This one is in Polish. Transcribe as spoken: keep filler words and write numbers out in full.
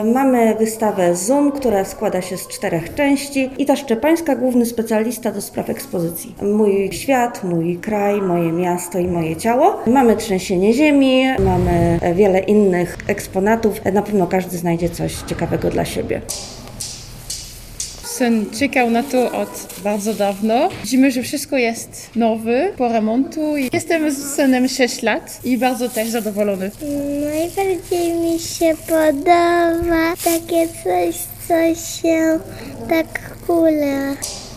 Mamy wystawę Zoom, która składa się z czterech części i ta Szczepańska, główny specjalista do spraw ekspozycji. Mój świat, mój kraj, moje miasto i moje ciało. Mamy trzęsienie ziemi, mamy wiele innych eksponatów. Na pewno każdy znajdzie coś ciekawego dla siebie. Syn czekał na to od bardzo dawno. Widzimy, że wszystko jest nowe po remontu. Jestem z synem sześć lat i bardzo też zadowolony. Najbardziej mi się podoba takie coś, co się tak kula.